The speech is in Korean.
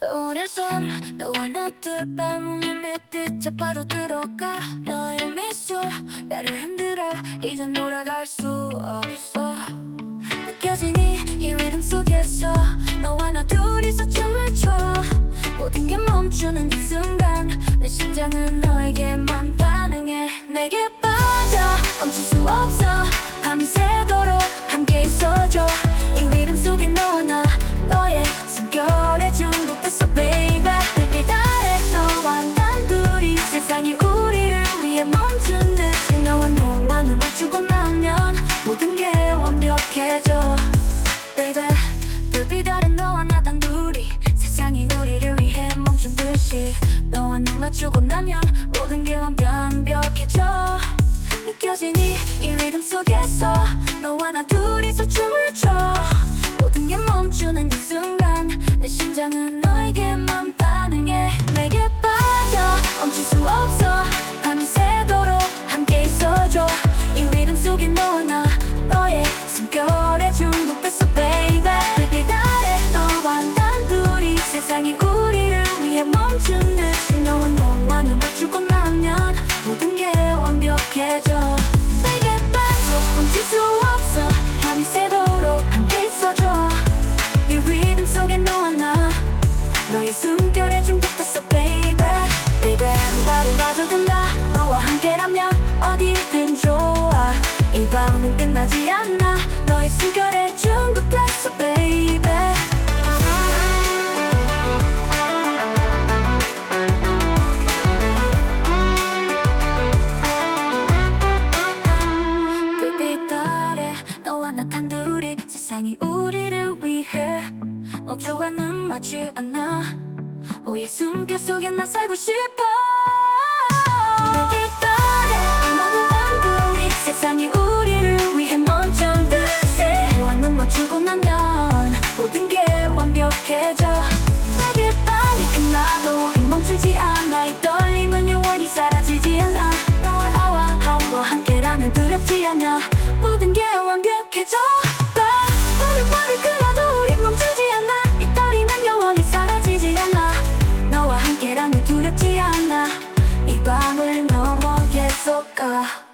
오랜 손 너와 나 둘 방울을 맺듯 바로 들어가 너의 미소 나를 흔들어 이제 돌아갈 수 없어 느껴지니 이 리듬 속에서 너와 나 둘이서 춤을 춰 모든 게 멈추는 이 순간 내 심장은 너에게만 반응해 내게 빠져 멈출 수 없어 밤새도록 함께 있어줘 이 리듬 속에 너와 나 너의 숨결에 중독됐어 baby 불빛 아래 너와 난 둘이 세상이 우리를 위해 멈춘 듯이 너와 너만을 맞추고 나면 모든 게 완벽해져 baby 불빛 아래 너와 나 단 둘이 세상이 우리를 위해 멈춘 듯이 너와 눈 맞추고 나면 모든 게 완벽해져 느껴지니 이 리듬 속에서 너와 나 둘이서 춤을 춰 모든 게 멈추는 이 순간 내 심장은 너에게만 반응해 내게 빠져 멈출 수 없어 밤새도록 함께 있어줘 이 리듬 속에 너와 나 너의 숨결에 중독됐어 baby 불빛 아래 너와 난 둘이 세상이 우리를 위해 멈춘 듯이 너와 너만을 맞추고 나면 모든 게 완벽해져 내게 빠져 멈출 수 없어 밤이 새도록 함께 있어줘 이 리듬 속에 너와 나 너의 숨결에 중독됐어 baby baby 나를 놔줘도 나 너와 함께라면 어디든 좋아 이 밤은 끝나지 않아 너의 숨결에 중독됐어 baby 불빛 아래 너와 나 단둘이 세상이 우리를 위해 멈춰가 눈 맞지 않아 우리의 숨결 속에 나 살고 싶어 불빛 아래 너와 난 둘이 세상이 우리를 위해 멈춘 듯이 너와 눈 맞추고 나면 모든 게 완벽해져 내게 빨리 끝나도 멈추지 않아 이 떨림은 영원히 사라지지 않아 너와 나와 함께라면 두렵지 않아 모든 게 완벽해져 오늘 끝나도 우린 멈추지 않아 이 떨림은 영원히 사라지지 않아 너와 함께라면 두렵지 않아 이 밤을 넘어 계속 가